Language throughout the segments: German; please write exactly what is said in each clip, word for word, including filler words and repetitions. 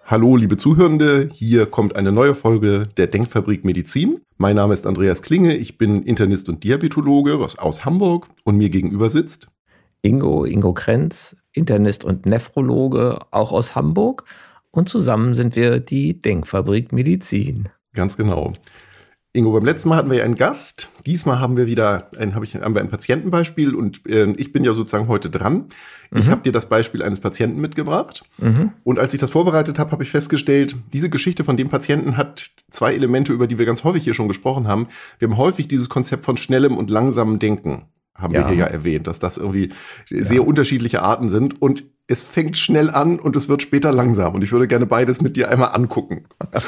Hallo, liebe Zuhörende, hier kommt eine neue Folge der Denkfabrik Medizin. Mein Name ist Andreas Klinge, ich bin Internist und Diabetologe aus Hamburg und mir gegenüber sitzt Ingo, Ingo Krenz, Internist und Nephrologe, auch aus Hamburg. Und zusammen sind wir die Denkfabrik Medizin. Ganz genau. Ingo, beim letzten Mal hatten wir ja einen Gast. Diesmal haben wir wieder ein, hab ich, haben wir ein Patientenbeispiel und äh, ich bin ja sozusagen heute dran. Ich mhm. habe dir das Beispiel eines Patienten mitgebracht. Mhm. Und als ich das vorbereitet habe, habe ich festgestellt, diese Geschichte von dem Patienten hat zwei Elemente, über die wir ganz häufig hier schon gesprochen haben. Wir haben häufig dieses Konzept von schnellem und langsamem Denken, haben ja. wir hier ja erwähnt, dass das irgendwie ja. sehr unterschiedliche Arten sind. Und es fängt schnell an und es wird später langsam. Und ich würde gerne beides mit dir einmal angucken.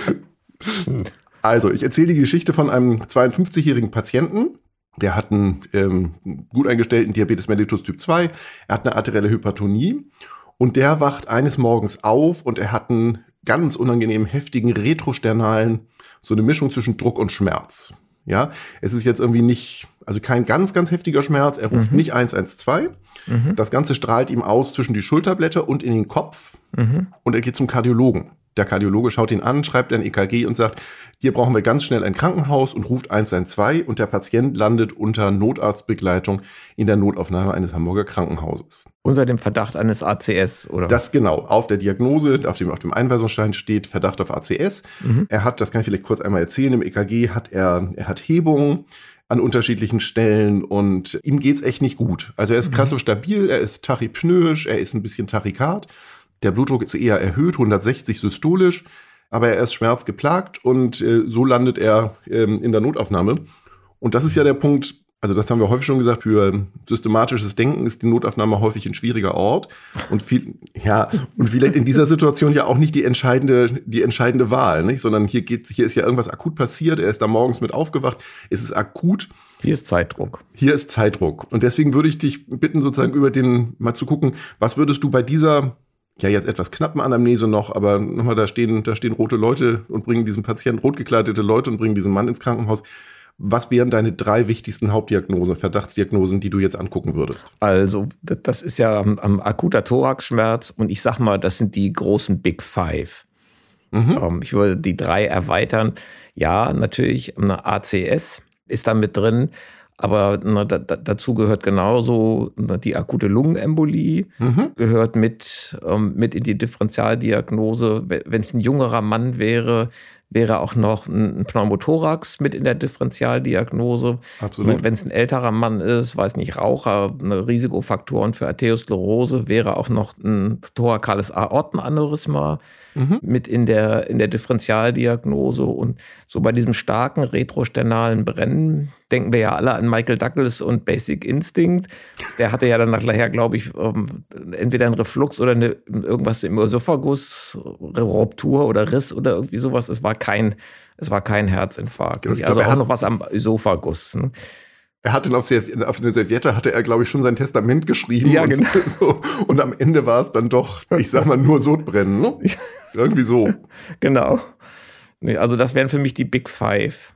Also, ich erzähle die Geschichte von einem zweiundfünfzigjährigen Patienten. Der hat einen ähm, gut eingestellten Diabetes mellitus Typ zwei. Er hat eine arterielle Hypertonie. Und der wacht eines Morgens auf und er hat einen ganz unangenehmen, heftigen, retrosternalen, so eine Mischung zwischen Druck und Schmerz. Ja, es ist jetzt irgendwie nicht, also kein ganz, ganz heftiger Schmerz. Er ruft mhm. nicht eins eins zwei. Mhm. Das Ganze strahlt ihm aus zwischen die Schulterblätter und in den Kopf. Mhm. Und er geht zum Kardiologen. Der Kardiologe schaut ihn an, schreibt ein E K G und sagt, hier brauchen wir ganz schnell ein Krankenhaus und ruft eins eins zwei und der Patient landet unter Notarztbegleitung in der Notaufnahme eines Hamburger Krankenhauses. Unter dem Verdacht eines A C S, oder? Das genau. Auf der Diagnose, auf dem, auf dem Einweisungsschein steht Verdacht auf A C S. Mhm. Er hat, das kann ich vielleicht kurz einmal erzählen, im E K G hat er, er hat Hebungen an unterschiedlichen Stellen und ihm geht's echt nicht gut. Also er ist krass mhm. stabil, er ist tachypnoisch, er ist ein bisschen tachykard. Der Blutdruck ist eher erhöht, hundertsechzig systolisch, aber er ist schmerzgeplagt und äh, so landet er ähm, in der Notaufnahme. Und das ist ja der Punkt, also das haben wir häufig schon gesagt, für systematisches Denken ist die Notaufnahme häufig ein schwieriger Ort und viel, ja, und vielleicht in dieser Situation ja auch nicht die entscheidende, die entscheidende Wahl, nicht? Sondern hier geht, hier ist ja irgendwas akut passiert, er ist da morgens mit aufgewacht, es ist akut. Hier ist Zeitdruck. Hier ist Zeitdruck. Und deswegen würde ich dich bitten, sozusagen über den, mal zu gucken, was würdest du bei dieser ja, jetzt etwas knappen Anamnese noch, aber nochmal, da stehen, da stehen rote Leute und bringen diesen Patienten, rot gekleidete Leute und bringen diesen Mann ins Krankenhaus. Was wären deine drei wichtigsten Hauptdiagnosen, Verdachtsdiagnosen, die du jetzt angucken würdest? Also, das ist ja am, am akuter Thoraxschmerz und ich sag mal, das sind die großen Big Five. Mhm. Ähm, ich würde die drei erweitern. Ja, natürlich, eine A C S ist da mit drin. Aber na, da, dazu gehört genauso na, die akute Lungenembolie, mhm. gehört mit, ähm, mit in die Differentialdiagnose. Wenn es ein jüngerer Mann wäre, wäre auch noch ein Pneumothorax mit in der Differentialdiagnose. Absolut. Wenn es ein älterer Mann ist, weiß nicht, Raucher, eine Risikofaktoren für Arteriosklerose, wäre auch noch ein thorakales Aortenaneurysma mhm. mit in der, in der Differentialdiagnose. Und so bei diesem starken retrosternalen Brennen denken wir ja alle an Michael Douglas und Basic Instinct. Der hatte ja dann nachher, glaube ich, entweder einen Reflux oder eine, irgendwas im Esophagus, Ruptur oder Riss oder irgendwie sowas. Es war kein, es war kein Herzinfarkt. Ich also glaub, auch noch was am Esophagus. Ne? Er hat dann auf, Serv- auf eine Serviette, hatte er, glaube ich, schon sein Testament geschrieben. Ja, und, genau. so. Und am Ende war es dann doch, ich sag mal, nur Sodbrennen. Ne? Irgendwie so. Genau. Nee, also das wären für mich die Big Five.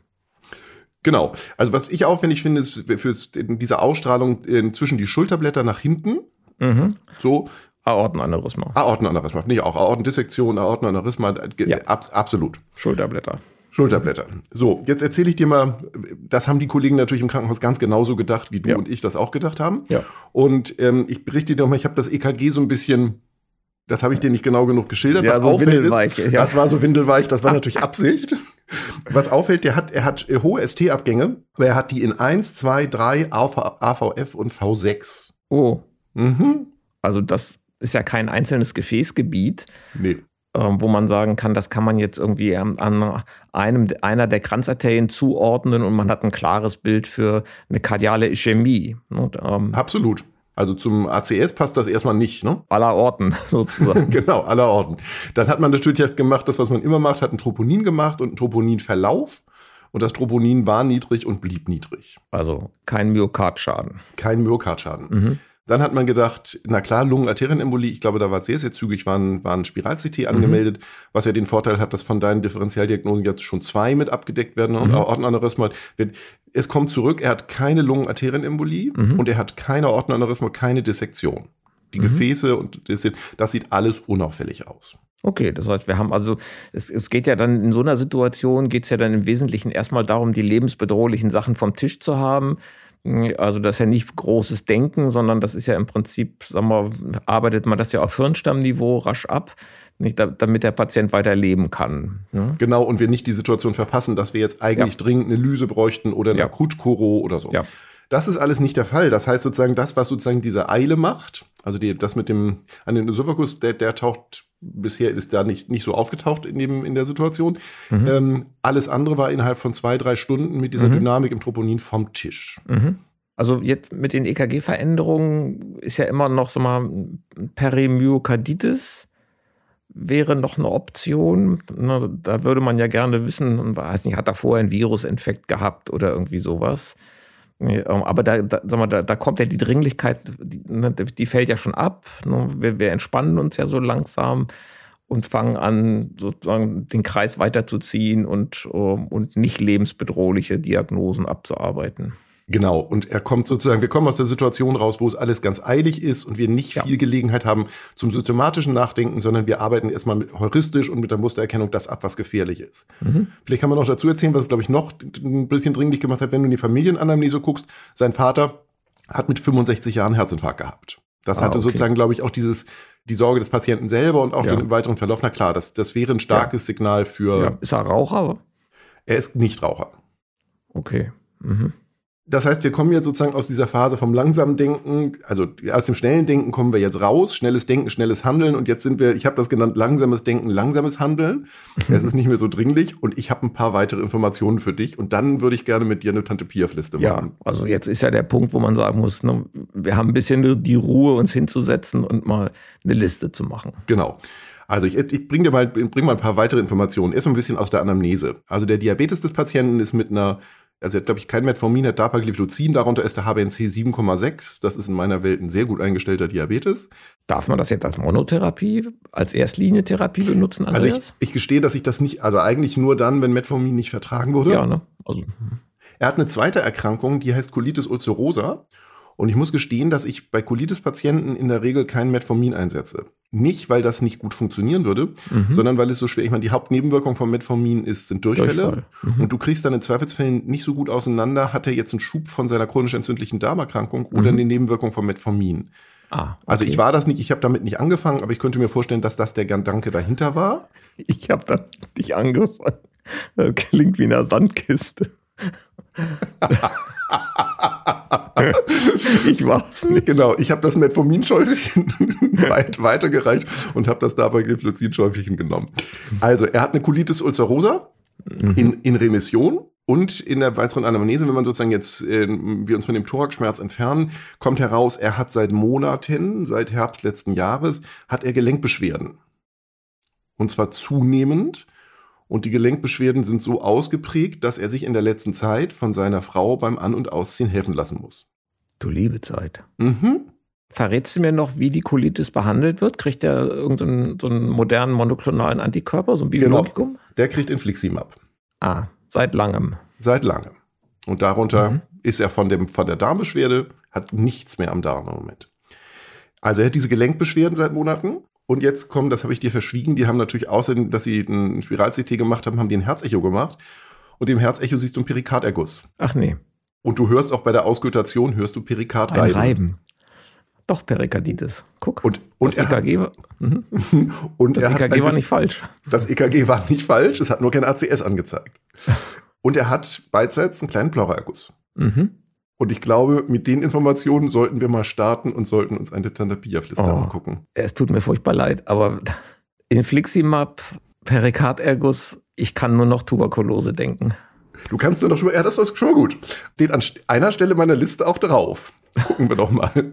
Genau. Also was ich aufwendig finde, ist für diese Ausstrahlung äh, zwischen die Schulterblätter nach hinten. Mhm. So. Aortenaneurysma. Aortenaneurysma. Nicht auch Aortendissektion, Aortenaneurysma. Ja. Ab, absolut. Schulterblätter. Schulterblätter. So, jetzt erzähle ich dir mal, das haben die Kollegen natürlich im Krankenhaus ganz genauso gedacht, wie du ja. und ich das auch gedacht haben. Ja. Und ähm, ich berichte dir nochmal, ich habe das E K G so ein bisschen, das habe ich dir nicht genau genug geschildert. Ja, was so auffällt windelweich. Ist, ja. Das war so windelweich, das war natürlich Absicht. Was auffällt, der hat, er hat hohe S T-Abgänge, weil er hat die in eins, zwei, drei, A V F und V sechs. Oh. Mhm. Also das ist ja kein einzelnes Gefäßgebiet. Nee. Wo man sagen kann, das kann man jetzt irgendwie an einem einer der Kranzarterien zuordnen und man hat ein klares Bild für eine kardiale Ischämie. Und, ähm, Absolut. Also zum A C S passt das erstmal nicht, ne? Aller Orten sozusagen. Genau, aller Orten. Dann hat man natürlich gemacht, das, was man immer macht, hat einen Troponin gemacht und einen Troponinverlauf. Und das Troponin war niedrig und blieb niedrig. Also kein Myokardschaden. Kein Myokardschaden. Mhm. Dann hat man gedacht, na klar, Lungenarterienembolie, ich glaube, da war es sehr, sehr zügig, waren, waren Spiral-C T angemeldet, mhm. was ja den Vorteil hat, dass von deinen Differentialdiagnosen jetzt schon zwei mit abgedeckt werden und mhm. Aortenaneurysma. Es kommt zurück, er hat keine Lungenarterienembolie mhm. und er hat keine Aortenaneurysma, keine Dissektion. Die mhm. Gefäße und das, das sieht alles unauffällig aus. Okay, das heißt, wir haben also, es, es geht ja dann in so einer Situation, geht es ja dann im Wesentlichen erstmal darum, die lebensbedrohlichen Sachen vom Tisch zu haben. Also das ist ja nicht großes Denken, sondern das ist ja im Prinzip, sagen wir, arbeitet man das ja auf Hirnstammniveau rasch ab, nicht, damit der Patient weiter leben kann. Ne? Genau, und wir nicht die Situation verpassen, dass wir jetzt eigentlich ja. dringend eine Lyse bräuchten oder eine ja. Akutkuro oder so. Ja. Das ist alles nicht der Fall. Das heißt sozusagen, das, was sozusagen diese Eile macht, also die, das mit dem an den Esophagus, der, der taucht bisher ist da nicht, nicht so aufgetaucht in, dem, in der Situation. Mhm. Ähm, alles andere war innerhalb von zwei, drei Stunden mit dieser mhm. Dynamik im Troponin vom Tisch. Mhm. Also jetzt mit den E K G-Veränderungen ist ja immer noch so mal Perimyokarditis wäre noch eine Option. Da würde man ja gerne wissen, weiß nicht, hat er vorher einen Virusinfekt gehabt oder irgendwie sowas. Aber da, da, sag mal, da, da kommt ja die Dringlichkeit, die, die fällt ja schon ab. Wir, wir entspannen uns ja so langsam und fangen an, sozusagen den Kreis weiterzuziehen und, und nicht lebensbedrohliche Diagnosen abzuarbeiten. Genau, und er kommt sozusagen, wir kommen aus der Situation raus, wo es alles ganz eilig ist und wir nicht ja. viel Gelegenheit haben zum systematischen Nachdenken, sondern wir arbeiten erstmal mit, heuristisch und mit der Mustererkennung das ab, was gefährlich ist. Mhm. Vielleicht kann man noch dazu erzählen, was es, glaube ich, noch ein bisschen dringlich gemacht hat, wenn du in die Familienanamnese guckst. Sein Vater hat mit fünfundsechzig Jahren Herzinfarkt gehabt. Das ah, hatte okay. sozusagen, glaube ich, auch dieses, die Sorge des Patienten selber und auch ja. den weiteren Verlauf. Na klar, das, das wäre ein starkes ja. Signal für... Ja. Ist er Raucher? Er ist nicht Raucher. Okay. Mhm. Das heißt, wir kommen jetzt sozusagen aus dieser Phase vom langsamen Denken, also aus dem schnellen Denken kommen wir jetzt raus, schnelles Denken, schnelles Handeln und jetzt sind wir, ich habe das genannt, langsames Denken, langsames Handeln. Es ist nicht mehr so dringlich und ich habe ein paar weitere Informationen für dich und dann würde ich gerne mit dir eine Tante-Piaf-Liste machen. Ja, also jetzt ist ja der Punkt, wo man sagen muss, ne, wir haben ein bisschen die Ruhe, uns hinzusetzen und mal eine Liste zu machen. Genau. Also ich, ich bringe dir mal, bring mal ein paar weitere Informationen. Erstmal ein bisschen aus der Anamnese. Also der Diabetes des Patienten ist mit einer Also er hat, glaube ich, kein Metformin, hat Dapagliflozin, darunter ist der H b A C C sieben Komma sechs. Das ist in meiner Welt ein sehr gut eingestellter Diabetes. Darf man das jetzt als Monotherapie, als Erstlinientherapie benutzen, Andreas? Also ich, ich gestehe, dass ich das nicht, also eigentlich nur dann, wenn Metformin nicht vertragen wurde. Ja, ne? Also. Er hat eine zweite Erkrankung, die heißt Colitis ulcerosa. Und ich muss gestehen, dass ich bei Colitis-Patienten in der Regel kein Metformin einsetze. Nicht, weil das nicht gut funktionieren würde, mhm. sondern weil es so schwer, ich meine, die Hauptnebenwirkung von Metformin ist, sind Durchfälle. Durchfall. Mhm. Und du kriegst dann in Zweifelsfällen nicht so gut auseinander, hat er jetzt einen Schub von seiner chronisch entzündlichen Darmerkrankung mhm. oder eine Nebenwirkung von Metformin. Ah, okay. Also ich war das nicht, ich habe damit nicht angefangen, aber ich könnte mir vorstellen, dass das der Gedanke dahinter war. Ich habe da nicht angefangen. Das klingt wie eine Sandkiste. Ich war's nicht. Genau, ich habe das Metformin-Schäufelchen weit weitergereicht und habe das Dapagliflozin-Schäufelchen genommen. Also, er hat eine Colitis ulcerosa mhm. in, in Remission und in der weiteren Anamnese, wenn man sozusagen jetzt, äh, wir uns von dem Thoraxschmerz entfernen, kommt heraus, er hat seit Monaten, seit Herbst letzten Jahres, hat er Gelenkbeschwerden. Und zwar zunehmend. Und die Gelenkbeschwerden sind so ausgeprägt, dass er sich in der letzten Zeit von seiner Frau beim An- und Ausziehen helfen lassen muss. Du liebe Zeit. Mhm. Verrätst du mir noch, wie die Colitis behandelt wird? Kriegt er irgendeinen so einen modernen monoklonalen Antikörper, so ein Biologikum? Genau, der kriegt Infliximab. Ah, seit langem. Seit langem. Und darunter mhm. ist er von, dem, von der Darmbeschwerde, hat nichts mehr am Darm im Moment. Also er hat diese Gelenkbeschwerden seit Monaten. Und jetzt kommen, das habe ich dir verschwiegen, die haben natürlich außerdem, dass sie ein Spiral-C T gemacht haben, haben die ein Herzecho gemacht. Und im Herzecho siehst du einen Perikarderguss. Ach nee. Und du hörst auch bei der Auskultation, hörst du Perikardreiben. Ein Reiben. Doch Perikarditis. Guck, und, und das E K G, war, mhm. und das er E K G war nicht falsch. Das E K G war nicht falsch, es hat nur kein A C S angezeigt. Und er hat beidseits einen kleinen Pleuraerguss. Mhm. Und ich glaube, mit den Informationen sollten wir mal starten und sollten uns eine Tante-Piaf-Liste oh, angucken. Es tut mir furchtbar leid, aber Infliximab, Perikarderguss, ich kann nur noch Tuberkulose denken. Du kannst nur noch, ja, das ist schon mal gut. Steht an einer Stelle meiner Liste auch drauf. Gucken wir doch mal.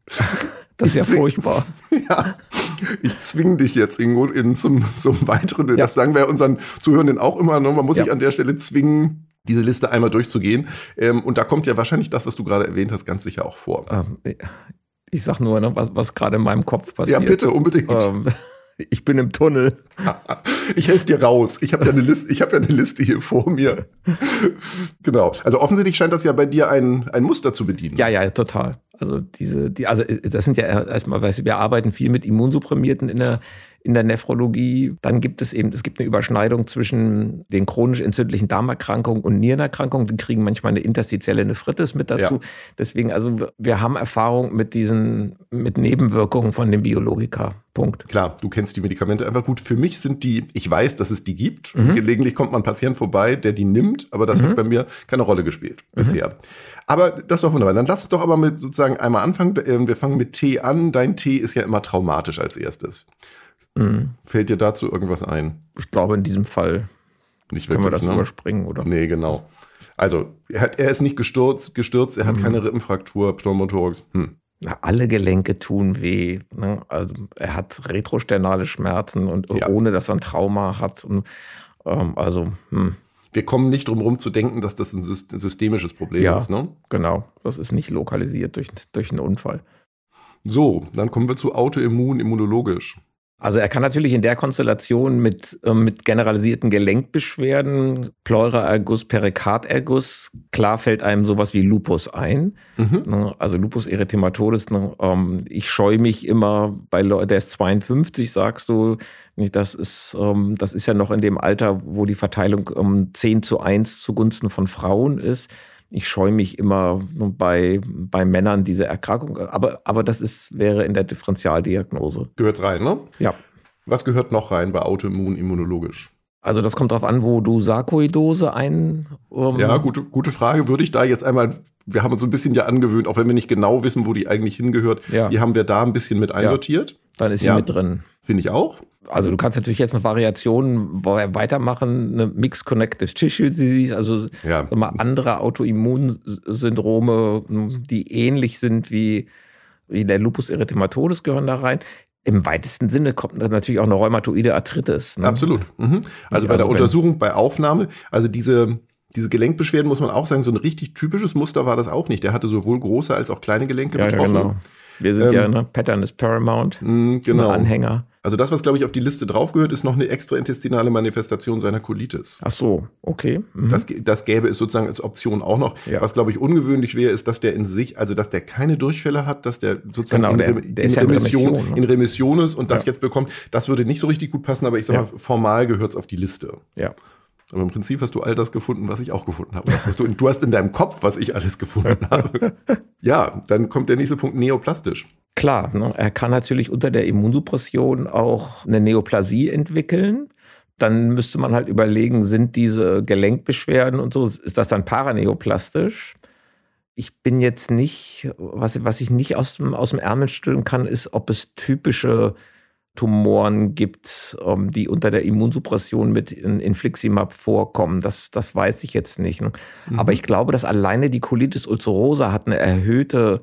Das ist ja zwing, furchtbar. Ja, ich zwinge dich jetzt, Ingo, in zum, zum weiteren. Ja. Das sagen wir unseren Zuhörenden auch immer. Ne? Man muss ja. sich an der Stelle zwingen, diese Liste einmal durchzugehen. Ähm, und da kommt ja wahrscheinlich das, was du gerade erwähnt hast, ganz sicher auch vor. Ähm, ich sag nur, ne, was, was gerade in meinem Kopf passiert. Ja, bitte, unbedingt. Ähm, ich bin im Tunnel. Ich helfe dir raus. Ich habe ja eine Liste, ich habe ja eine Liste hier vor mir. Genau. Also offensichtlich scheint das ja bei dir ein, ein Muster zu bedienen. Ja, ja, total. Also diese, die, also das sind ja erstmal, weißt du, wir arbeiten viel mit Immunsupprimierten in der in der Nephrologie. Dann gibt es eben, es gibt eine Überschneidung zwischen den chronisch entzündlichen Darmerkrankungen und Nierenerkrankungen. Die kriegen manchmal eine interstitielle Nephritis mit dazu. Ja. Deswegen, also wir haben Erfahrung mit diesen, mit Nebenwirkungen von den Biologika. Punkt. Klar, du kennst die Medikamente einfach gut. Für mich sind die, ich weiß, dass es die gibt. Mhm. Gelegentlich kommt mal ein Patient vorbei, der die nimmt, aber das mhm. hat bei mir keine Rolle gespielt mhm. bisher. Aber das ist doch wunderbar. Dann lass uns doch aber mit sozusagen einmal anfangen. Wir fangen mit T an. Dein T ist ja immer traumatisch als erstes. Mhm. Fällt dir dazu irgendwas ein? Ich glaube, in diesem Fall nicht können wirklich, wir das ne? überspringen, oder? Nee, genau. Also, er, hat, er ist nicht gestürzt, gestürzt er hat mhm. keine Rippenfraktur, Pneumothorax. Hm. Na, alle Gelenke tun weh. Ne? Also, er hat retrosternale Schmerzen und ja. ohne, dass er ein Trauma hat. Und, ähm, also, hm. Wir kommen nicht drum herum zu denken, dass das ein systemisches Problem ja, ist. Ne? Genau. Das ist nicht lokalisiert durch, durch einen Unfall. So, dann kommen wir zu autoimmun, immunologisch. Also er kann natürlich in der Konstellation mit, äh, mit generalisierten Gelenkbeschwerden, Pleuraerguss, Perikarderguss, klar fällt einem sowas wie Lupus ein. Mhm. Also Lupus erythematodes. Ähm, ich scheue mich immer bei Leuten, der ist zweiundfünfzig, sagst du, das ist, ähm, das ist ja noch in dem Alter, wo die Verteilung um zehn zu eins zugunsten von Frauen ist. Ich scheue mich immer bei, bei Männern diese Erkrankung, aber, aber das ist, wäre in der Differentialdiagnose. Gehört rein, ne? Ja. Was gehört noch rein bei autoimmun immunologisch? Also das kommt darauf an, wo du Sarkoidose ein... Um ja, gute, gute Frage. Würde ich da jetzt einmal, wir haben uns so ein bisschen ja angewöhnt, auch wenn wir nicht genau wissen, wo die eigentlich hingehört, ja. die haben wir da ein bisschen mit einsortiert. Ja, dann ist sie ja. mit drin. Finde ich auch. Also du kannst natürlich jetzt noch Variationen weitermachen, eine Mixed Connective Tissue Disease, also ja. sag mal, andere Autoimmunsyndrome, die ähnlich sind wie, wie der Lupus erythematodes, gehören da rein. Im weitesten Sinne kommt natürlich auch eine rheumatoide Arthritis. Ne? Absolut. Mhm. Also bei der also Untersuchung, bei Aufnahme, also diese, diese Gelenkbeschwerden, muss man auch sagen, so ein richtig typisches Muster war das auch nicht. Der hatte sowohl große als auch kleine Gelenke ja, betroffen. Ja, genau. Wir sind ähm, ja, ne, Pattern is Paramount, mh, genau. Anhänger. Also das, was, glaube ich, auf die Liste draufgehört, ist noch eine extraintestinale Manifestation seiner Colitis. Ach so, okay. Mhm. Das, das gäbe es sozusagen als Option auch noch. Ja. Was, glaube ich, ungewöhnlich wäre, ist, dass der in sich, also dass der keine Durchfälle hat, dass der sozusagen genau, in, der, in, der in, ja Remission, Remission, ne? in Remission ist und das ja. jetzt bekommt. Das würde nicht so richtig gut passen, aber ich sage ja. mal, formal gehört es auf die Liste. Ja. Aber im Prinzip hast du all das gefunden, was ich auch gefunden habe. Das hast du, du hast in deinem Kopf, was ich alles gefunden habe. Ja, dann kommt der nächste Punkt, neoplastisch. Klar, ne? Er kann natürlich unter der Immunsuppression auch eine Neoplasie entwickeln. Dann müsste man halt überlegen, sind diese Gelenkbeschwerden und so, ist das dann paraneoplastisch? Ich bin jetzt nicht, was, was ich nicht aus dem, aus dem Ärmel schütteln kann, ist, ob es typische Tumoren gibt, die unter der Immunsuppression mit Infliximab vorkommen. Das, das weiß ich jetzt nicht. Ne? Mhm. Aber ich glaube, dass alleine die Colitis ulcerosa hat eine erhöhte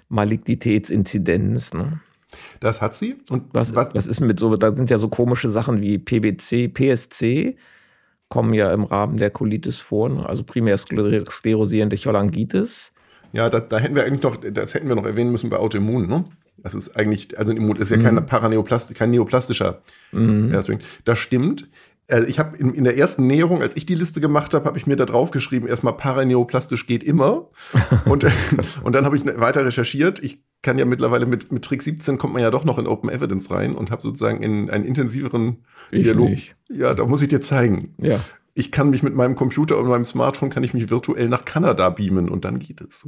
Malignitätsinzidenz. Ne? Das hat sie. Und was, was, was ist mit so, da sind ja so komische Sachen wie P B C, P S C, kommen ja im Rahmen der Colitis vor, ne? Also primär sklerosierende Cholangitis. Ja, da, da hätten wir eigentlich noch, das hätten wir noch erwähnen müssen bei Autoimmun, ne? Das ist eigentlich, also ein Immun ist ja kein mhm. Paraneoplast, kein neoplastischer. Mhm. Das stimmt. Also ich habe in, in der ersten Näherung, als ich die Liste gemacht habe, habe ich mir da drauf geschrieben, erstmal paraneoplastisch geht immer. und, und dann habe ich weiter recherchiert. Ich kann ja mittlerweile mit, mit Trick siebzehn kommt man ja doch noch in Open Evidence rein und habe sozusagen in einen intensiveren ich Dialog. Nicht. Ja, da muss ich dir zeigen. Ja. Ich kann mich mit meinem Computer und meinem Smartphone kann ich mich virtuell nach Kanada beamen und dann geht es.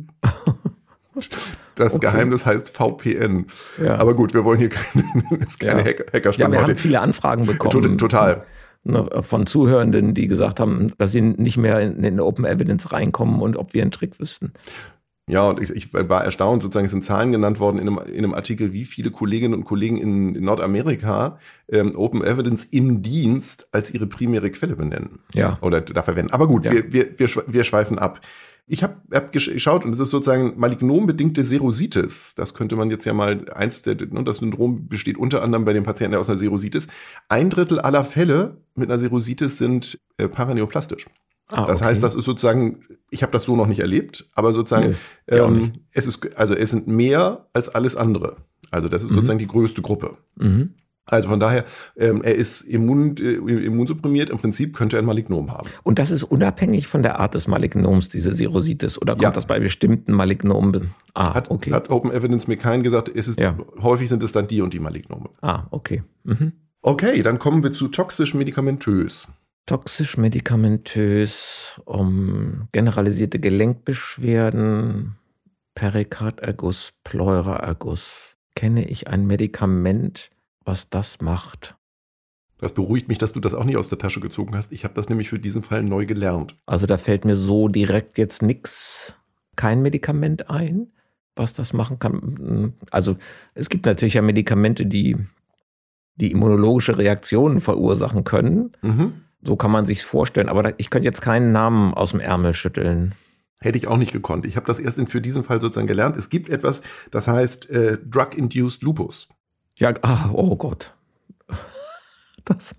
Das okay. Geheimnis heißt V P N. Ja. Aber gut, wir wollen hier keine, keine ja. Hacker, Hackerstunde. Ja, wir haben viele Anfragen bekommen. Total. Von Zuhörenden, die gesagt haben, dass sie nicht mehr in, in Open Evidence reinkommen und ob wir einen Trick wüssten. Ja, und ich, ich war erstaunt, sozusagen, es sind Zahlen genannt worden in einem, in einem Artikel, wie viele Kolleginnen und Kollegen in, in Nordamerika ähm, Open Evidence im Dienst als ihre primäre Quelle benennen. Ja. Oder da verwenden. Aber gut, ja. wir, wir, wir, wir schweifen ab. Ich habe hab geschaut und es ist sozusagen malignombedingte Serositis. Das könnte man jetzt ja mal, eins der, das Syndrom besteht unter anderem bei den Patienten aus einer Serositis. Ein Drittel aller Fälle mit einer Serositis sind äh, paraneoplastisch. Ah, das okay. heißt, das ist sozusagen, ich habe das so noch nicht erlebt, aber sozusagen, nee, ähm, es ist, also es sind mehr als alles andere. Also das ist mhm. sozusagen die größte Gruppe. Mhm. Also von daher, ähm, er ist immun, äh, immunsupprimiert, im Prinzip könnte er ein Malignom haben. Und das ist unabhängig von der Art des Malignoms, diese Serositis, oder kommt ja. das bei bestimmten Malignomen? Ah, hat, okay. Hat Open Evidence mir keinen gesagt, es ist, ja. häufig sind es dann die und die Malignome. Ah, okay. Mhm. Okay, dann kommen wir zu toxisch medikamentös. Toxisch medikamentös, um generalisierte Gelenkbeschwerden, Perikarderguss, Pleuraerguss. Kenne ich ein Medikament, was das macht? Das beruhigt mich, dass du das auch nicht aus der Tasche gezogen hast. Ich habe das nämlich für diesen Fall neu gelernt. Also da fällt mir so direkt jetzt nichts, kein Medikament ein, was das machen kann. Also es gibt natürlich ja Medikamente, die, die immunologische Reaktionen verursachen können. Mhm. So kann man sich's vorstellen. Aber ich könnte jetzt keinen Namen aus dem Ärmel schütteln. Hätte ich auch nicht gekonnt. Ich habe das erst in, für diesen Fall sozusagen gelernt. Es gibt etwas, das heißt äh, Drug-Induced Lupus. Ja, ah, oh Gott. Das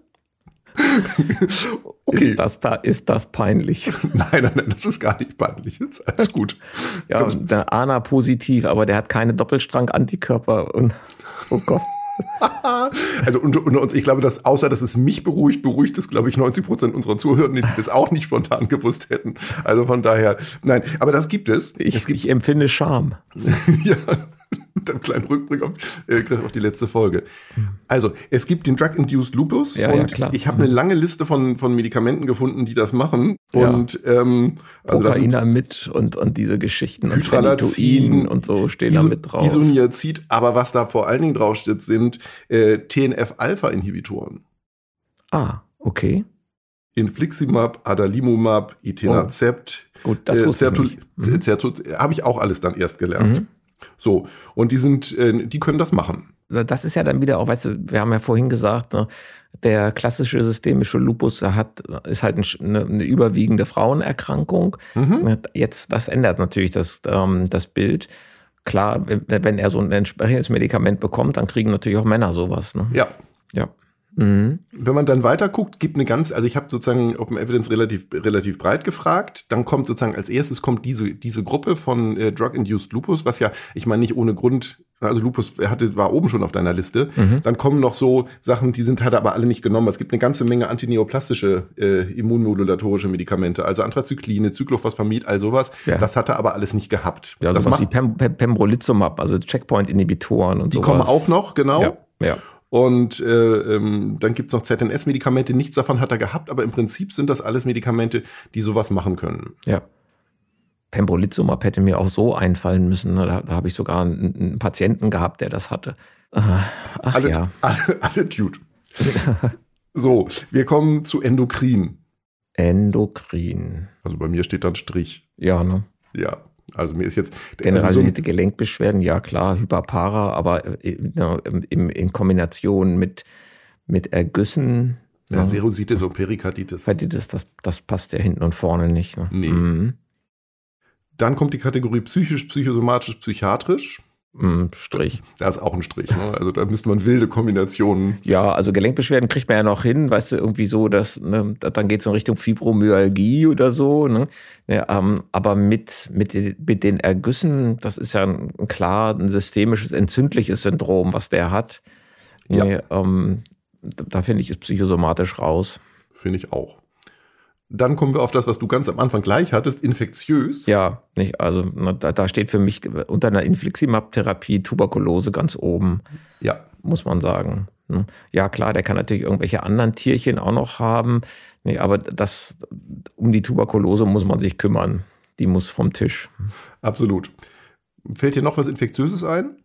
okay. ist, das, ist das peinlich? Nein, nein, nein, das ist gar nicht peinlich. Das ist alles gut. Ja, der A N A positiv, aber der hat keine Doppelstrang-Antikörper. Und, oh Gott. Also unter, unter uns, ich glaube, dass außer dass es mich beruhigt, beruhigt es, glaube ich, neunzig Prozent unserer Zuhörenden, die das auch nicht spontan gewusst hätten. Also von daher, nein, aber das gibt es. Ich, es gibt, ich empfinde Scham. Ja, mit einem kleinen Rückblick auf, äh, auf die letzte Folge. Also, es gibt den Drug-Induced Lupus ja, und ja, klar. ich habe eine lange Liste von, von Medikamenten gefunden, die das machen. Und ja. ähm, also Kokainamid und, und diese Geschichten und Phenytoin und so stehen Iso, da mit drauf. Isoniazid, aber was da vor allen Dingen draufsteht, sind äh, T N F-Alpha-Inhibitoren. Ah, okay. Infliximab, Adalimumab, Etanercept. Oh, gut, das wusste Zertul- ich nicht. Mhm. Habe ich auch alles dann erst gelernt. Mhm. So, und die sind, äh, die können das machen. Das ist ja dann wieder auch, weißt du, wir haben ja vorhin gesagt, ne, der klassische systemische Lupus hat, ist halt eine, eine überwiegende Frauenerkrankung. Mhm. Jetzt, das ändert natürlich das, ähm, das Bild. Klar, wenn, wenn er so ein entsprechendes Medikament bekommt, dann kriegen natürlich auch Männer sowas. Ne? Ja. Ja. Mhm. Wenn man dann weiter guckt, gibt eine ganz, also ich habe sozusagen Open Evidence relativ, relativ breit gefragt, dann kommt sozusagen als erstes kommt diese, diese Gruppe von äh, Drug-Induced Lupus, was ja, ich meine nicht ohne Grund, also Lupus hatte, war oben schon auf deiner Liste, mhm. Dann kommen noch so Sachen, die sind halt aber alle nicht genommen. Es gibt eine ganze Menge antineoplastische, äh, immunmodulatorische Medikamente, also Anthrazykline, Cyclophosphamid, all sowas, ja. Das hat er aber alles nicht gehabt. Ja, das sowas wie Pem- Pem- Pembrolizumab, also Checkpoint-Inhibitoren und die sowas. Die kommen auch noch, genau. Ja, ja. Und äh, ähm, dann gibt es noch Z N S-Medikamente. Nichts davon hat er gehabt, aber im Prinzip sind das alles Medikamente, die sowas machen können. Ja. Pembrolizumab hätte mir auch so einfallen müssen. Da, da habe ich sogar einen, einen Patienten gehabt, der das hatte. Ach alle, ja. Alle, alle Dude. So, wir kommen zu Endokrin. Endokrin. Also bei mir steht dann Strich. Ja, ne? Ja. Also mir ist jetzt generalisierte also so Gelenkbeschwerden, ja klar, Hyperpara, aber in, in Kombination mit, mit Ergüssen. Ja, ja. Serositis und Perikarditis. Perikarditis, das, das passt ja hinten und vorne nicht. Ne? Nee. Mhm. Dann kommt die Kategorie psychisch, psychosomatisch, psychiatrisch. Mm, Strich. Da ist auch ein Strich. Ne? Also da müsste man wilde Kombinationen. Ja, also Gelenkbeschwerden kriegt man ja noch hin, weißt du, irgendwie so, dass ne, dann geht es in Richtung Fibromyalgie oder so. Ne? Ja, ähm, aber mit, mit, mit den Ergüssen, das ist ja ein, klar ein systemisches, entzündliches Syndrom, was der hat. Ja. Nee, ähm, da, da finde ich es psychosomatisch raus. Finde ich auch. Dann kommen wir auf das, was du ganz am Anfang gleich hattest, infektiös. Ja, nicht, also da, da steht für mich unter einer Infliximab-Therapie Tuberkulose ganz oben. Ja. Muss man sagen. Ja, klar, der kann natürlich irgendwelche anderen Tierchen auch noch haben. Nee, aber das, um die Tuberkulose muss man sich kümmern. Die muss vom Tisch. Absolut. Fällt dir noch was Infektiöses ein?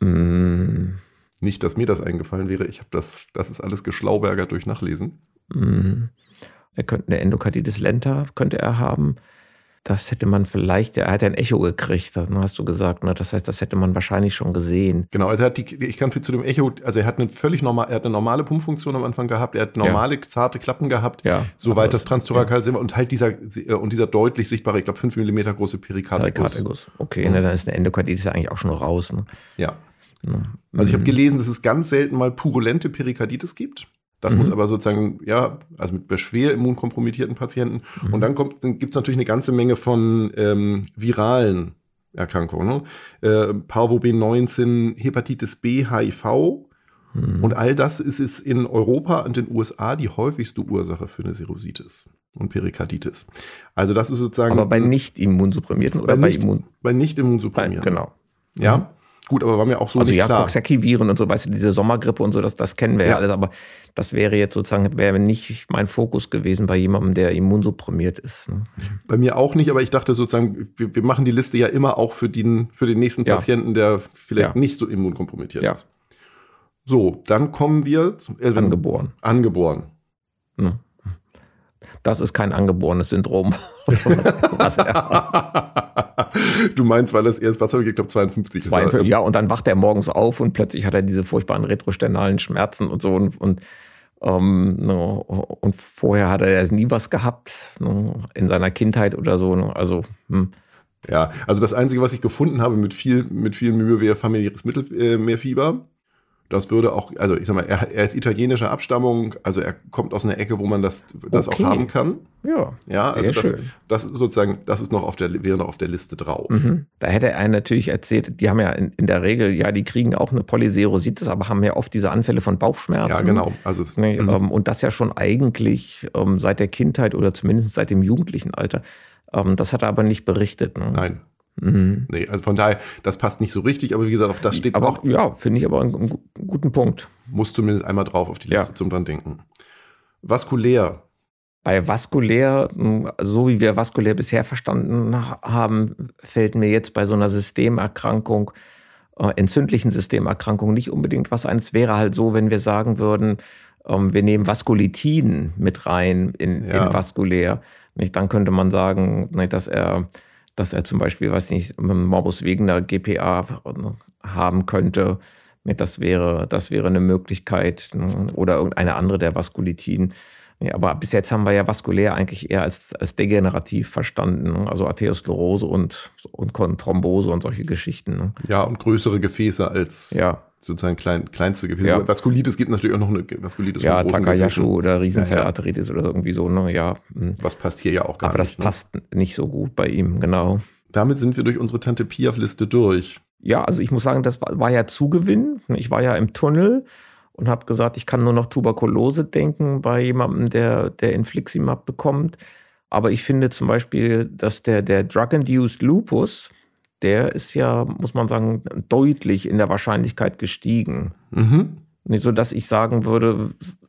Mm. Nicht, dass mir das eingefallen wäre. Ich habe das, das ist alles geschlaubergert durch Nachlesen. Mm. Er könnte eine Endokarditis lenta, könnte er haben. Das hätte man vielleicht, er hat ja ein Echo gekriegt, dann hast du gesagt, ne? Das heißt, das hätte man wahrscheinlich schon gesehen. Genau, also er hat die, ich kann zu dem Echo, also er hat eine völlig normal, er hat eine normale Pumpfunktion am Anfang gehabt, er hat normale, ja. zarte Klappen gehabt, ja, soweit das Transthorakal ja. und halt dieser, und dieser deutlich sichtbare, ich glaube fünf Millimeter große Perikarderguss. Perikarderguss, okay, mhm. ne, dann ist eine Endokarditis ja eigentlich auch schon raus. Ne? Ja. Mhm. Also ich habe gelesen, dass es ganz selten mal purulente Perikarditis gibt. Das mhm. muss aber sozusagen, ja, also mit schwer immunkompromittierten Patienten. Mhm. Und dann, dann gibt es natürlich eine ganze Menge von ähm, viralen Erkrankungen. Ne? Äh, Parvo B neunzehn, Hepatitis B, H I V. Mhm. Und all das ist, ist in Europa und den U S A die häufigste Ursache für eine Serositis und Perikarditis. Also das ist sozusagen... Aber bei nicht immunsupprimierten oder bei, bei nicht, Immun... Bei nicht immunsupprimierten. Genau. Ja. Gut, aber war mir auch so also nicht ja, klar. Coxsackie-Viren und so, weißt du, diese Sommergrippe und so, das, das kennen wir ja. ja alles, aber das wäre jetzt sozusagen, wäre nicht mein Fokus gewesen bei jemandem, der immunsupprimiert ist. Ne? Bei mir auch nicht, aber ich dachte sozusagen, wir, wir machen die Liste ja immer auch für den, für den nächsten ja. Patienten, der vielleicht ja. nicht so immunkompromittiert ja. ist. So, dann kommen wir zum äh, Angeboren. Angeboren. Ne? Das ist kein angeborenes Syndrom. was, was du meinst, weil das erst, was habe ich glaube zweiundfünfzig, zweiundfünfzig ist. Ja, und dann wacht er morgens auf und plötzlich hat er diese furchtbaren retrosternalen Schmerzen und so. Und, und, ähm, no, und vorher hat er ja nie was gehabt, no, in seiner Kindheit oder so. No, also, hm. Ja, also das Einzige, was ich gefunden habe mit viel, mit viel Mühe, wäre familiäres Mittelmeerfieber. Das würde auch, also ich sag mal, er, er ist italienischer Abstammung, also er kommt aus einer Ecke, wo man das, das okay. auch haben kann. Ja, ja also sehr das, schön. das ist sozusagen, das ist noch auf der, wäre noch auf der Liste drauf. Mhm. Da hätte er natürlich erzählt, die haben ja in, in der Regel, ja, die kriegen auch eine Polyserositis, aber haben ja oft diese Anfälle von Bauchschmerzen. Ja, genau. Also es, nee, ähm, und das ja schon eigentlich ähm, seit der Kindheit oder zumindest seit dem jugendlichen Alter. Ähm, das hat er aber nicht berichtet. Ne? Nein. Mhm. Nee, also von daher, das passt nicht so richtig, aber wie gesagt, auch das steht aber, auch. Ja, finde ich aber einen, einen guten Punkt. Muss zumindest einmal drauf auf die Liste ja. zum dran denken. Vaskulär. Bei vaskulär, so wie wir vaskulär bisher verstanden haben, fällt mir jetzt bei so einer Systemerkrankung, äh, entzündlichen Systemerkrankung nicht unbedingt was ein. Es wäre halt so, wenn wir sagen würden, ähm, wir nehmen Vaskulitin mit rein in, ja. in vaskulär. Nicht? Dann könnte man sagen, nicht, dass er dass er zum Beispiel, weiß nicht, Morbus Wegener G P A haben könnte. Das wäre, das wäre eine Möglichkeit. Oder irgendeine andere der Vaskulitin. Aber bis jetzt haben wir ja vaskulär eigentlich eher als, als degenerativ verstanden. Also Arteriosklerose und, und Thrombose und solche Geschichten. Ja, und größere Gefäße als ja. sozusagen klein, kleinste Gefäße. Ja. Vaskulitis gibt natürlich auch noch eine Vaskulitis. Ja, Takayashu oder Riesenzellarteritis ja, ja. oder irgendwie so. Ne? Ja. Was passt hier ja auch gar Aber nicht. Aber das passt ne? nicht so gut bei ihm, genau. Damit sind wir durch unsere Tante Piaf-Liste durch. Ja, also ich muss sagen, das war, war ja Zugewinn. Ich war ja im Tunnel und habe gesagt, ich kann nur noch Tuberkulose denken bei jemandem, der, der Infliximab bekommt. Aber ich finde zum Beispiel, dass der, der Drug-Induced Lupus, der ist ja, muss man sagen, deutlich in der Wahrscheinlichkeit gestiegen. Mhm. So dass ich sagen würde,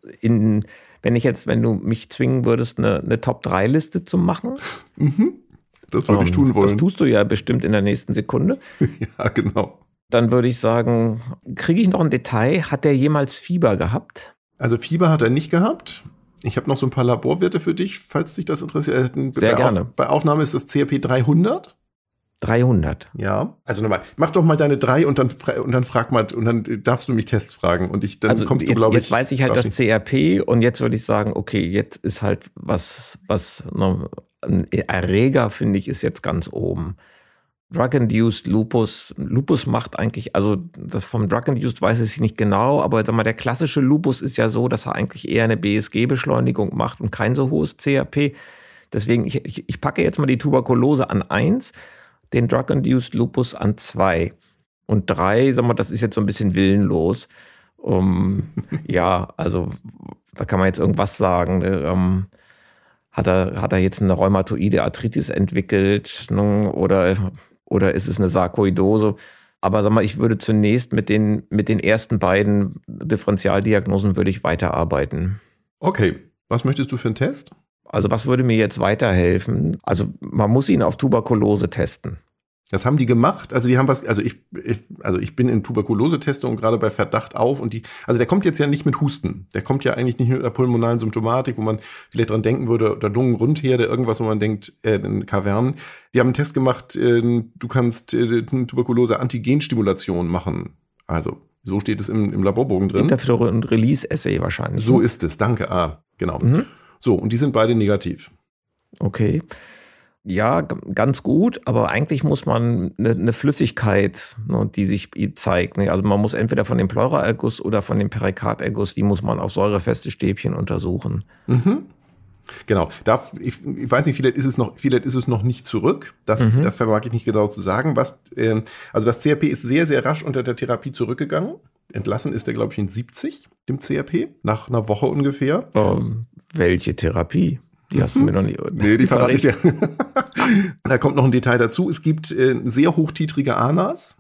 in, wenn ich jetzt, wenn du mich zwingen würdest, eine, eine Top drei Liste zu machen. Mhm. Das würde um, ich tun wollen. Das tust du ja bestimmt in der nächsten Sekunde. Ja, genau. Dann würde ich sagen, kriege ich noch ein Detail? Hat der jemals Fieber gehabt? Also Fieber hat er nicht gehabt. Ich habe noch so ein paar Laborwerte für dich, falls dich das interessiert. Sehr bei gerne. Auf, bei Aufnahme ist das C R P dreihundert. dreihundert. Ja, also nochmal, mach doch mal deine drei und dann, und dann frag mal, und dann darfst du mich Tests fragen und ich, dann also kommst du, jetzt, glaube ich. Jetzt weiß ich halt das C R P und jetzt würde ich sagen, okay, jetzt ist halt was, was, ne, ein Erreger, finde ich, ist jetzt ganz oben. Drug-Induced Lupus, Lupus macht eigentlich, also das vom Drug-Induced weiß ich nicht genau, aber sag mal, der klassische Lupus ist ja so, dass er eigentlich eher eine B S G-Beschleunigung macht und kein so hohes C R P. Deswegen, ich, ich, ich packe jetzt mal die Tuberkulose an eins, den Drug-Induced Lupus an zwei. Und drei, sag mal, das ist jetzt so ein bisschen willenlos. Um, ja, also da kann man jetzt irgendwas sagen. Ne? Um, hat er, hat er jetzt eine rheumatoide Arthritis entwickelt, ne? oder, oder ist es eine Sarkoidose? Aber sag mal, ich würde zunächst mit den, mit den ersten beiden Differentialdiagnosen würde ich weiterarbeiten. Okay, was möchtest du für einen Test? Also was würde mir jetzt weiterhelfen? Also man muss ihn auf Tuberkulose testen. Das haben die gemacht. Also die haben was, also ich, ich also ich bin in Tuberkulose-Testung gerade bei Verdacht auf und die, also der kommt jetzt ja nicht mit Husten. Der kommt ja eigentlich nicht mit einer pulmonalen Symptomatik, wo man vielleicht dran denken würde, oder Lungenrundherde, irgendwas, wo man denkt, äh, in Kavernen. Die haben einen Test gemacht, äh, du kannst äh, Tuberkulose-Antigenstimulation machen. Also so steht es im, im Laborbogen drin. Interferon- und Release-Assay wahrscheinlich. So ist es, danke. Ah, genau. Mhm. So, und die sind beide negativ. Okay. Ja, ganz gut, aber eigentlich muss man eine, eine Flüssigkeit, ne, die sich zeigt. Ne? Also man muss entweder von dem Pleuraerguss oder von dem Perikarderguss, die muss man auf säurefeste Stäbchen untersuchen. Mhm. Genau. Da, ich, ich weiß nicht, vielleicht ist es noch, vielleicht ist es noch nicht zurück. Das, mhm. das vermag ich nicht genau zu sagen. Was, äh, also das C R P ist sehr, sehr rasch unter der Therapie zurückgegangen. Entlassen ist er, glaube ich, in siebzig, dem C R P, nach einer Woche ungefähr. Ähm, welche Therapie? Die hast du mir noch nicht. Nee, die verrate ich dir. Da kommt noch ein Detail dazu. Es gibt äh, sehr hochtitrige A N As.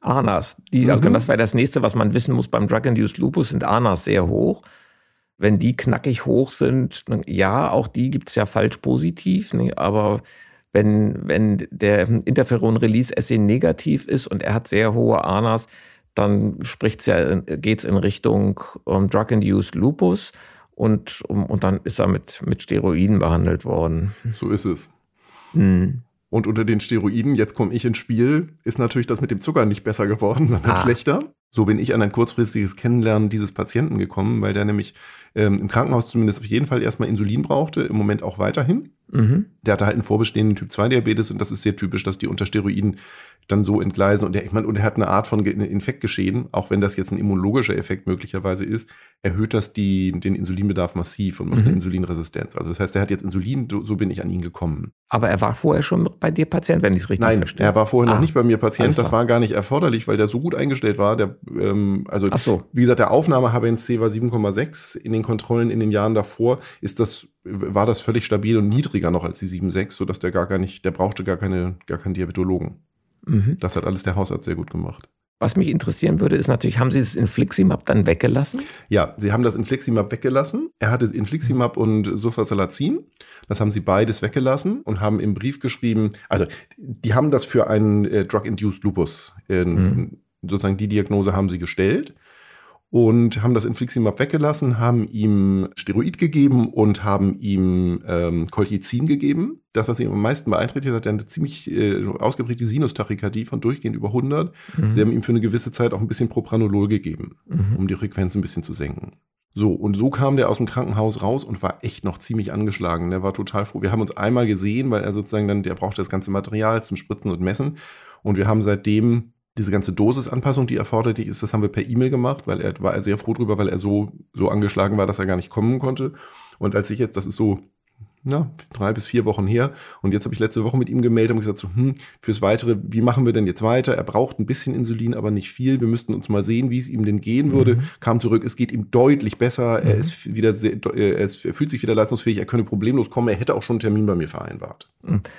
ANAs. Die, also mhm. das wäre das nächste, was man wissen muss beim Drug-Induced Lupus, sind ANAs sehr hoch. Wenn die knackig hoch sind, ja, auch die gibt es ja falsch positiv, ne? Aber wenn, wenn der Interferon-Release-Assay negativ ist und er hat sehr hohe ANAs, dann spricht's ja, geht's in Richtung um, Drug-Induced Lupus und, um, und dann ist er mit, mit Steroiden behandelt worden. So ist es. Hm. Und unter den Steroiden, jetzt komme ich ins Spiel, ist natürlich das mit dem Zucker nicht besser geworden, sondern ah. schlechter. So bin ich an ein kurzfristiges Kennenlernen dieses Patienten gekommen, weil der nämlich ähm, im Krankenhaus zumindest auf jeden Fall erstmal Insulin brauchte, im Moment auch weiterhin. Mhm. Der hatte halt einen vorbestehenden Typ zwei Diabetes und das ist sehr typisch, dass die unter Steroiden dann so entgleisen. Und der, ich meine, und er hat eine Art von Infektgeschehen, auch wenn das jetzt ein immunologischer Effekt möglicherweise ist, erhöht das die, den Insulinbedarf massiv und macht mhm. eine Insulinresistenz. Also das heißt, er hat jetzt Insulin, so bin ich an ihn gekommen. Aber er war vorher schon bei dir Patient, wenn ich es richtig Nein, verstehe? Nein, er war vorher ah, noch nicht bei mir Patient. Das war gar nicht erforderlich, weil der so gut eingestellt war. Der, ähm, also Ach so. Wie gesagt, der Aufnahme-H b A one C war sieben Komma sechs. In den Kontrollen in den Jahren davor ist das, war das völlig stabil und niedriger noch als die sieben Komma sechs, sodass der gar, gar nicht, der brauchte gar keine, gar keinen Diabetologen. Mhm. Das hat alles der Hausarzt sehr gut gemacht. Was mich interessieren würde, ist natürlich, haben Sie das Infliximab dann weggelassen? Ja, Sie haben das Infliximab weggelassen. Er hatte Infliximab und Sulfasalazin. Das haben Sie beides weggelassen und haben im Brief geschrieben, also die haben das für einen äh, Drug-Induced Lupus, äh, mhm. sozusagen die Diagnose haben sie gestellt und haben das Infliximab weggelassen, haben ihm Steroid gegeben und haben ihm ähm, Colchicin gegeben. Das, was ihn am meisten beeinträchtigt hat, er hat eine ziemlich äh, ausgeprägte Sinustachykardie von durchgehend über hundert. Mhm. Sie haben ihm für eine gewisse Zeit auch ein bisschen Propranolol gegeben, mhm. um die Frequenz ein bisschen zu senken. So, und so kam der aus dem Krankenhaus raus und war echt noch ziemlich angeschlagen. Der war total froh. Wir haben uns einmal gesehen, weil er sozusagen dann, der brauchte das ganze Material zum Spritzen und Messen. Und wir haben seitdem diese ganze Dosisanpassung, die erforderlich ist, das haben wir per E-Mail gemacht, weil er war sehr froh drüber, weil er so, so angeschlagen war, dass er gar nicht kommen konnte. Und als ich jetzt, das ist so, na, drei bis vier Wochen her, und jetzt habe ich letzte Woche mit ihm gemeldet und gesagt so, hm, fürs Weitere, wie machen wir denn jetzt weiter? Er braucht ein bisschen Insulin, aber nicht viel. Wir müssten uns mal sehen, wie es ihm denn gehen würde. Mhm. Kam zurück, es geht ihm deutlich besser. Mhm. Er ist wieder sehr, er, ist, er fühlt sich wieder leistungsfähig, er könne problemlos kommen. Er hätte auch schon einen Termin bei mir vereinbart.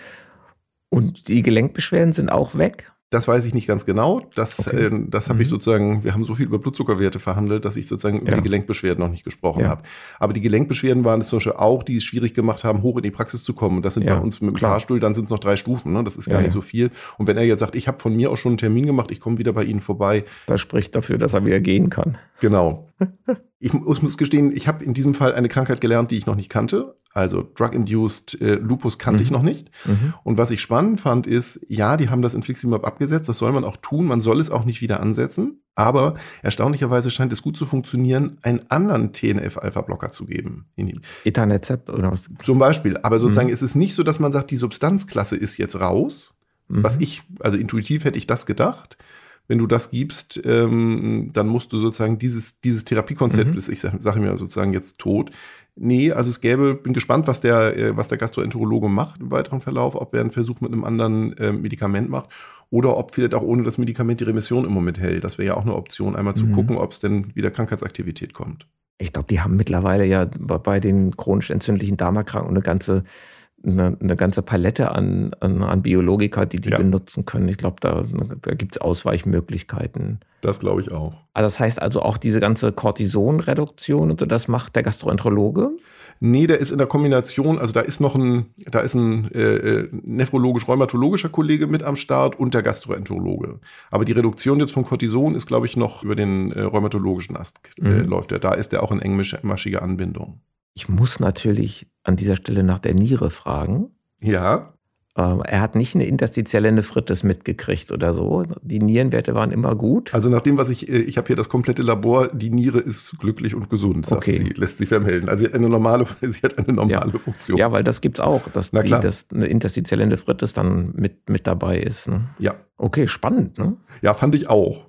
Und die Gelenkbeschwerden sind auch weg? Das weiß ich nicht ganz genau. Das, okay. äh, das habe mhm. ich sozusagen, wir haben so viel über Blutzuckerwerte verhandelt, dass ich sozusagen über ja. die Gelenkbeschwerden noch nicht gesprochen ja. habe. Aber die Gelenkbeschwerden waren es zum Beispiel auch, die es schwierig gemacht haben, hoch in die Praxis zu kommen. Und das sind ja, bei uns mit dem klar. Fahrstuhl, dann sind es noch drei Stufen. Ne? Das ist gar ja, nicht ja. so viel. Und wenn er jetzt sagt, ich habe von mir auch schon einen Termin gemacht, ich komme wieder bei Ihnen vorbei. Das spricht dafür, dass er wieder gehen kann. Genau. Ich muss, muss gestehen, ich habe in diesem Fall eine Krankheit gelernt, die ich noch nicht kannte. Also Drug-Induced äh, Lupus kannte mhm. ich noch nicht. Mhm. Und was ich spannend fand, ist, ja, die haben das Infliximab abgesetzt, das soll man auch tun, man soll es auch nicht wieder ansetzen. Aber erstaunlicherweise scheint es gut zu funktionieren, einen anderen T N F-Alpha-Blocker zu geben. Etanercept oder was? Zum Beispiel. Aber sozusagen mhm. ist es nicht so, dass man sagt, die Substanzklasse ist jetzt raus. Mhm. Was ich, also intuitiv hätte ich das gedacht. Wenn du das gibst, ähm, dann musst du sozusagen dieses, dieses Therapiekonzept, mhm. ist, ich sage sag mir sozusagen jetzt tot. Nee, also es gäbe, bin gespannt, was der, was der Gastroenterologe macht im weiteren Verlauf, ob er einen Versuch mit einem anderen äh, Medikament macht oder ob vielleicht auch ohne das Medikament die Remission im Moment hält. Das wäre ja auch eine Option, einmal zu mhm. gucken, ob es denn wieder Krankheitsaktivität kommt. Ich glaube, die haben mittlerweile ja bei den chronisch entzündlichen Darmerkrankungen eine ganze Eine, eine ganze Palette an, an, an Biologika, die die ja. benutzen können. Ich glaube, da, da gibt es Ausweichmöglichkeiten. Das glaube ich auch. Also das heißt also auch diese ganze Cortisonreduktion und so, das macht der Gastroenterologe? Nee, der ist in der Kombination, also da ist noch ein, da ist ein äh, nephrologisch-rheumatologischer Kollege mit am Start und der Gastroenterologe. Aber die Reduktion jetzt von Cortison ist, glaube ich, noch über den äh, rheumatologischen Ast äh, mhm. läuft der. Da ist der auch in engmaschiger Anbindung. Ich muss natürlich an dieser Stelle nach der Niere fragen. Ja. Ähm, er hat nicht eine interstitielle Nephritis mitgekriegt oder so. Die Nierenwerte waren immer gut. Also nach dem, was ich, ich habe hier das komplette Labor, die Niere ist glücklich und gesund, sagt okay. sie, lässt sie vermelden. Also sie hat eine normale, sie hat eine normale ja. Funktion. Ja, weil das gibt's auch, dass, die, dass eine interstitielle Nephritis dann mit, mit dabei ist. Ne? Ja. Okay, spannend, ne? Ja, fand ich auch.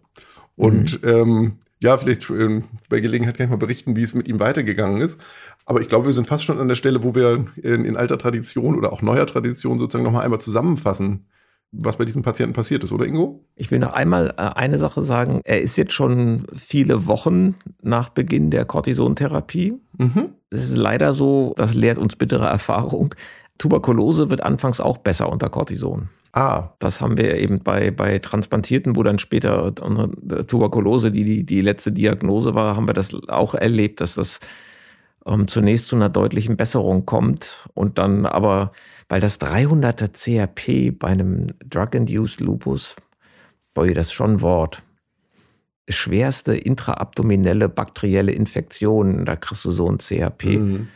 Und mhm. ähm, ja, vielleicht äh, bei Gelegenheit kann ich mal berichten, wie es mit ihm weitergegangen ist. Aber ich glaube, wir sind fast schon an der Stelle, wo wir in, in alter Tradition oder auch neuer Tradition sozusagen nochmal einmal zusammenfassen, was bei diesem Patienten passiert ist, oder Ingo? Ich will noch einmal äh, eine Sache sagen. Er ist jetzt schon viele Wochen nach Beginn der Cortisontherapie. Mhm. Es ist leider so, das lehrt uns bittere Erfahrung, Tuberkulose wird anfangs auch besser unter Cortison. Ah. Das haben wir eben bei, bei Transplantierten, wo dann später Tuberkulose die, die, die letzte Diagnose war, haben wir das auch erlebt, dass das ähm, zunächst zu einer deutlichen Besserung kommt und dann aber, weil das dreihunderter C R P bei einem Drug-Induced Lupus, boah, das ist schon ein Wort, schwerste intraabdominelle bakterielle Infektion, da kriegst du so ein C R P. Mhm.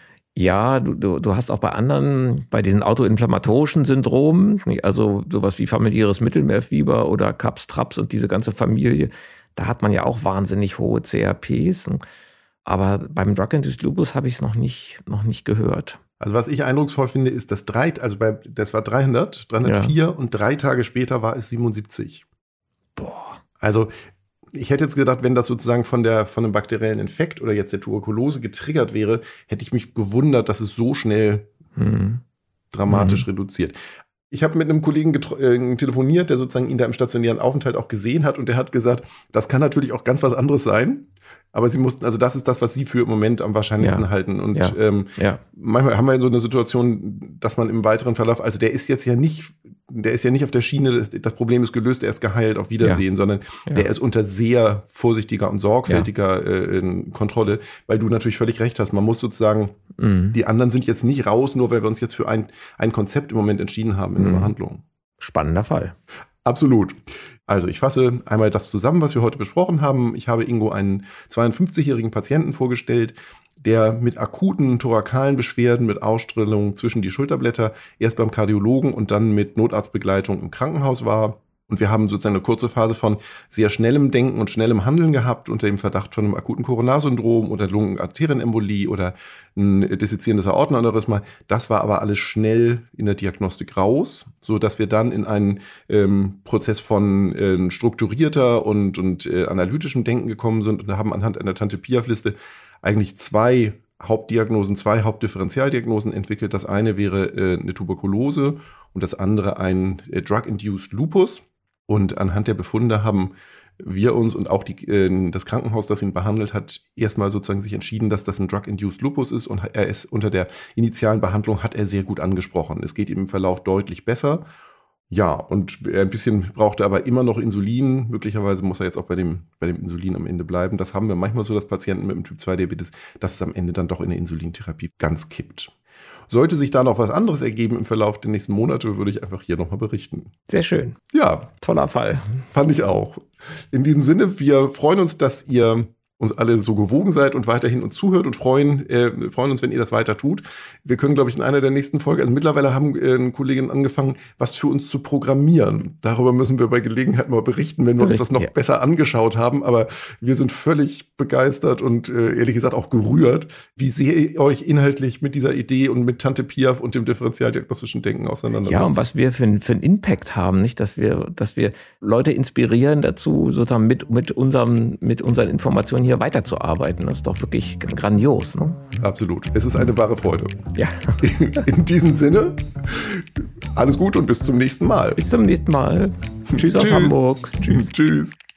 Ja, du, du, du hast auch bei anderen, bei diesen autoinflammatorischen Syndromen, also sowas wie familiäres Mittelmeerfieber oder Kaps, Traps und diese ganze Familie, da hat man ja auch wahnsinnig hohe C R Ps. Aber beim Drug-Induced Lupus habe ich es noch nicht, noch nicht gehört. Also was ich eindrucksvoll finde, ist, dass drei, also bei, das war dreihundert, dreihundertvier ja. Und drei Tage später war es siebenundsiebzig. Boah. Also ich hätte jetzt gedacht, wenn das sozusagen von der von einem bakteriellen Infekt oder jetzt der Tuberkulose getriggert wäre, hätte ich mich gewundert, dass es so schnell hm. dramatisch hm. reduziert. Ich habe mit einem Kollegen äh, telefoniert, der sozusagen ihn da im stationären Aufenthalt auch gesehen hat und der hat gesagt, das kann natürlich auch ganz was anderes sein, aber sie mussten, also das ist das, was sie für im Moment am wahrscheinlichsten ja. halten. Und ja. Ähm, ja. manchmal haben wir so eine Situation, dass man im weiteren Verlauf, also der ist jetzt ja nicht, der ist ja nicht auf der Schiene, das, das Problem ist gelöst, er ist geheilt, auf Wiedersehen, ja. sondern ja. der ist unter sehr vorsichtiger und sorgfältiger ja. äh, Kontrolle, weil du natürlich völlig recht hast. Man muss sozusagen, mhm. die anderen sind jetzt nicht raus, nur weil wir uns jetzt für ein, ein Konzept im Moment entschieden haben in mhm. der Behandlung. Spannender Fall. Absolut. Also ich fasse einmal das zusammen, was wir heute besprochen haben. Ich habe Ingo einen zweiundfünfzigjährigen Patienten vorgestellt, der mit akuten thorakalen Beschwerden, mit Ausstrahlung zwischen die Schulterblätter erst beim Kardiologen und dann mit Notarztbegleitung im Krankenhaus war. Und wir haben sozusagen eine kurze Phase von sehr schnellem Denken und schnellem Handeln gehabt unter dem Verdacht von einem akuten Koronarsyndrom oder Lungenarterienembolie oder ein dissezierendes Aortenaneurysma. Das war aber alles schnell in der Diagnostik raus, so dass wir dann in einen ähm, Prozess von äh, strukturierter und, und äh, analytischem Denken gekommen sind und haben anhand einer Tante-Piaf-Liste eigentlich zwei Hauptdiagnosen, zwei Hauptdifferentialdiagnosen entwickelt. Das eine wäre äh, eine Tuberkulose und das andere ein äh, Drug-Induced Lupus. Und anhand der Befunde haben wir uns und auch die, äh, das Krankenhaus, das ihn behandelt hat, erstmal sozusagen sich entschieden, dass das ein Drug-Induced Lupus ist. Und er ist unter der initialen Behandlung hat er sehr gut angesprochen. Es geht ihm im Verlauf deutlich besser. Ja, und ein bisschen braucht er aber immer noch Insulin. Möglicherweise muss er jetzt auch bei dem, bei dem Insulin am Ende bleiben. Das haben wir manchmal so, dass Patienten mit dem Typ zwei Diabetes, dass es am Ende dann doch in der Insulintherapie ganz kippt. Sollte sich da noch was anderes ergeben im Verlauf der nächsten Monate, würde ich einfach hier nochmal berichten. Sehr schön. Ja. Toller Fall. Fand ich auch. In diesem Sinne, wir freuen uns, dass ihr uns alle so gewogen seid und weiterhin uns zuhört und freuen, äh, freuen uns, wenn ihr das weiter tut. Wir können, glaube ich, in einer der nächsten Folgen, also mittlerweile haben äh, Kolleginnen angefangen, was für uns zu programmieren. Darüber müssen wir bei Gelegenheit mal berichten, wenn wir uns das noch ja. besser angeschaut haben. Aber wir sind völlig begeistert und äh, ehrlich gesagt auch gerührt, wie sehr ihr euch inhaltlich mit dieser Idee und mit Tante Piaf und dem differentialdiagnostischen Denken auseinandersetzt. Ja, und was wir für, für einen Impact haben, nicht, dass wir, dass wir Leute inspirieren dazu, sozusagen mit, mit unserem, mit unseren Informationen hier weiterzuarbeiten. Das ist doch wirklich grandios. Ne? Absolut. Es ist eine wahre Freude. Ja. In, in diesem Sinne, alles Gute und bis zum nächsten Mal. Bis zum nächsten Mal. Tschüss aus Hamburg. Tschüss. Tschüss.